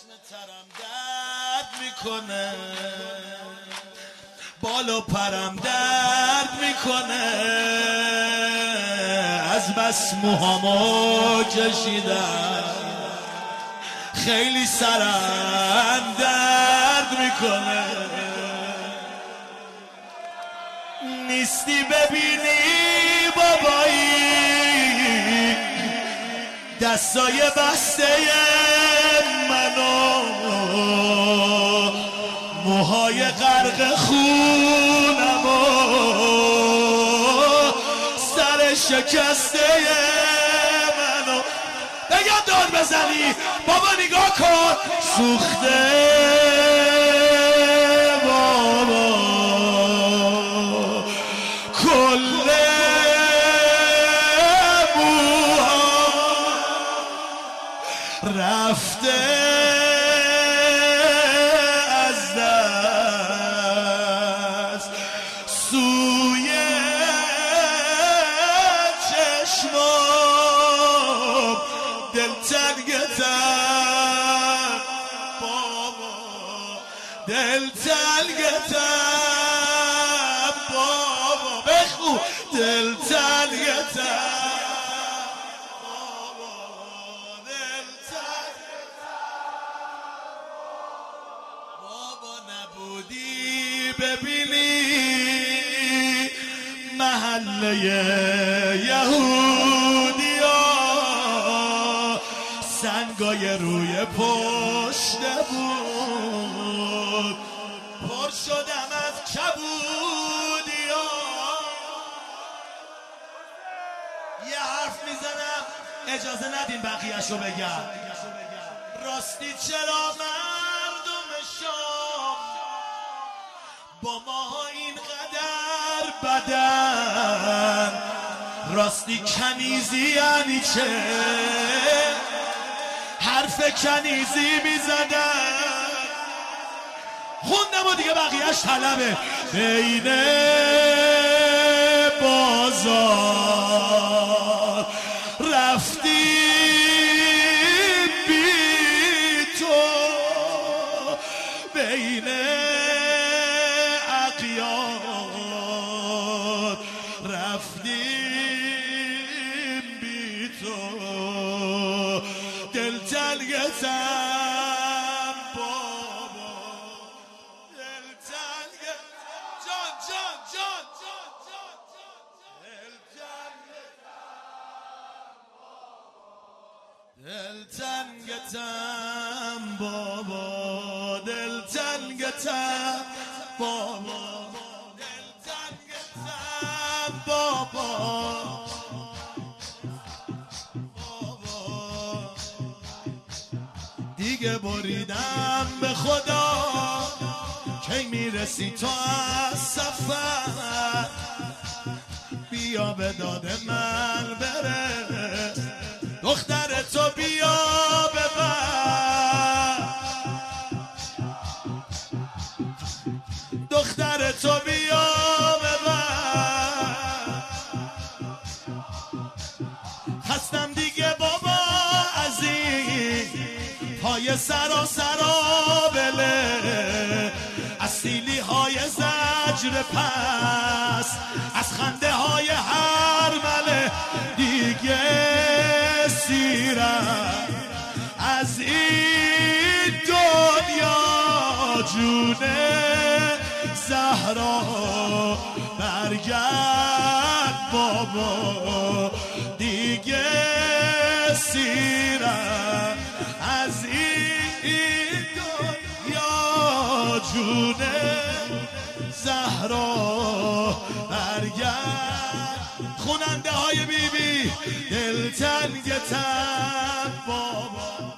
ترم درد میکنه، بال و پرم درد میکنه، از بس موهامو کشیدم خیلی سرم درد میکنه. نیستی ببینی بابایی دستای بسته منو، موهای غرق خونمو، سر شکسته منو. بگم داد بزنی بابا نگاه کن سوخته بابا، کل موها رفته از دست، سوی چشمام دلتنگتم بابا، دلتنگتم بابا، بخو دلتنگتم بابا، بابا نبودی ببینی محله یهودیا، سنگای روی پشت بود، پر شدم از کبودیا. یه حرف میزنم اجازه ندین بقیه‌شو بگم. راستی چرا مردم شام با ما اینقدر بدن؟ راستی کنیزی یعنی چه؟ حرف کنیزی میزدن. خوندم و دیگه بقیهش طلبه. بین بازار رفتی بی تو، بین اقیار رفتیم بی تو، دلتنگتم بابا، دلتنگتم جان جان جان دلتنگتم بابا، دلتنگتم بابا، دلتنگتم بابا، دیگه بریدم به خدا کی میرسی تو از سفر، بیا به داد من برس، دختر تو بیا ببر، دختر تو بیا ببر. خستم دیگه بابا از این پای سرابله، از سیلی های زجر پس، از خنده های هرمله، دیگه سیرم از این دنیا جونه زهرا، برگرد بابا، دیگه سیرم از این دنیا جونه زهرا، برگرد. خوننده های بی بی دلتنگتم بابا.